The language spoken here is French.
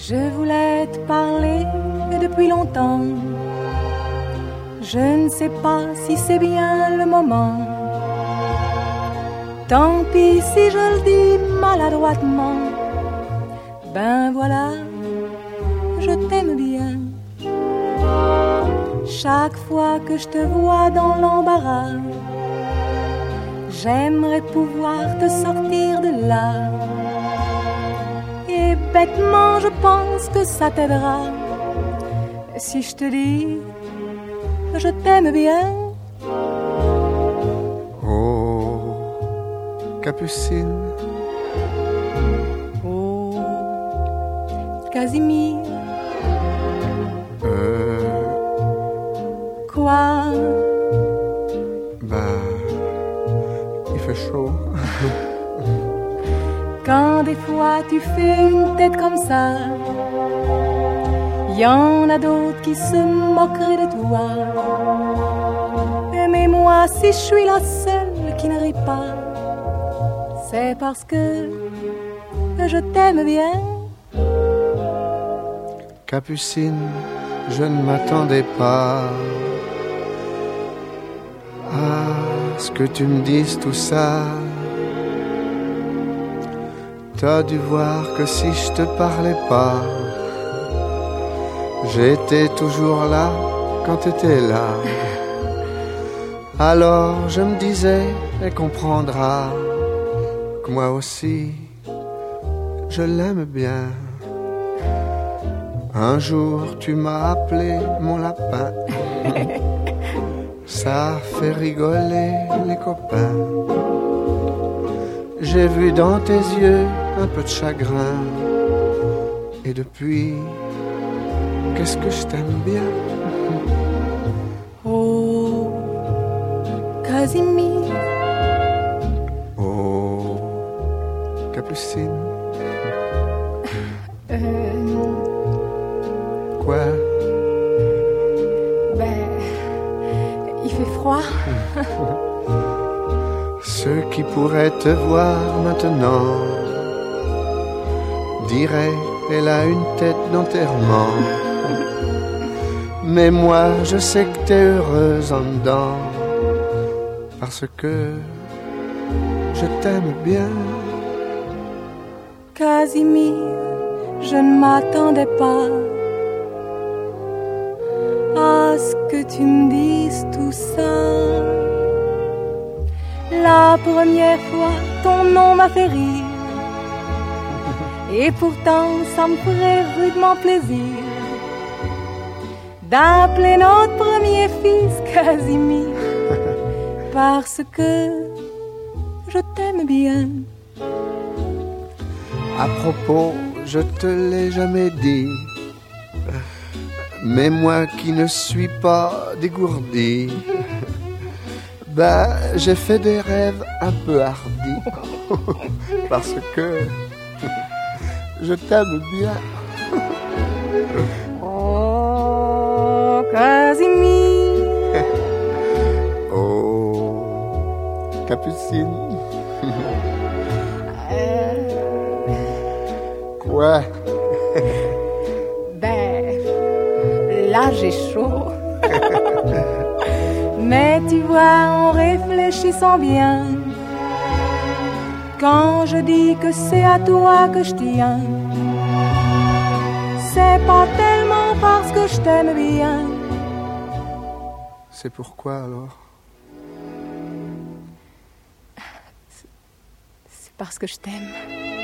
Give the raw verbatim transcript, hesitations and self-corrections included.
Je voulais te parler depuis longtemps. Je ne sais pas si c'est bien le moment. Tant pis si je le dis maladroitement. Ben voilà, je t'aime bien. Chaque fois que je te vois dans l'embarras, j'aimerais pouvoir te sortir de là. Et bêtement je pense que ça t'aidera si je te dis je t'aime bien. Oh, Capucine. Oh, Casimir. Euh... Quoi? Ben... il fait chaud. Quand des fois tu fais une tête comme ça, y en a d'autres qui se moqueraient de toi. Mais moi, si je suis la seule qui ne rit pas, c'est parce que je t'aime bien. Capucine, je ne m'attendais pas à ce que tu me dises tout ça. T'as dû voir que si je te parlais pas, j'étais toujours là quand t'étais là. Alors je me disais, elle comprendra que moi aussi, je l'aime bien. Un jour tu m'as appelé mon lapin. Ça fait rigoler les copains. J'ai vu dans tes yeux un peu de chagrin. Et depuis, qu'est-ce que je t'aime bien. Oh, Casimir. Oh, Capucine. Euh... Quoi? Ben, il fait froid. Ceux qui pourraient te voir maintenant diraient, elle a une tête d'enterrement. Mais moi, je sais que t'es heureuse en dedans, parce que je t'aime bien. Casimir, je ne m'attendais pas à ce que tu me dises tout ça. La première fois, ton nom m'a fait rire. Et pourtant, ça me ferait rudement plaisir d'appeler notre premier fils Casimir. Parce que je t'aime bien. À propos, je te l'ai jamais dit, mais moi qui ne suis pas dégourdi, ben, j'ai fait des rêves un peu hardis, parce que je t'aime bien. Oh, Casimir. Oh, Capucine. euh... Quoi? Ben, là j'ai chaud. Mais tu vois, en réfléchissant bien, quand je dis que c'est à toi que je tiens, c'est pas tellement parce que je t'aime bien. C'est pourquoi alors? C'est parce que je t'aime.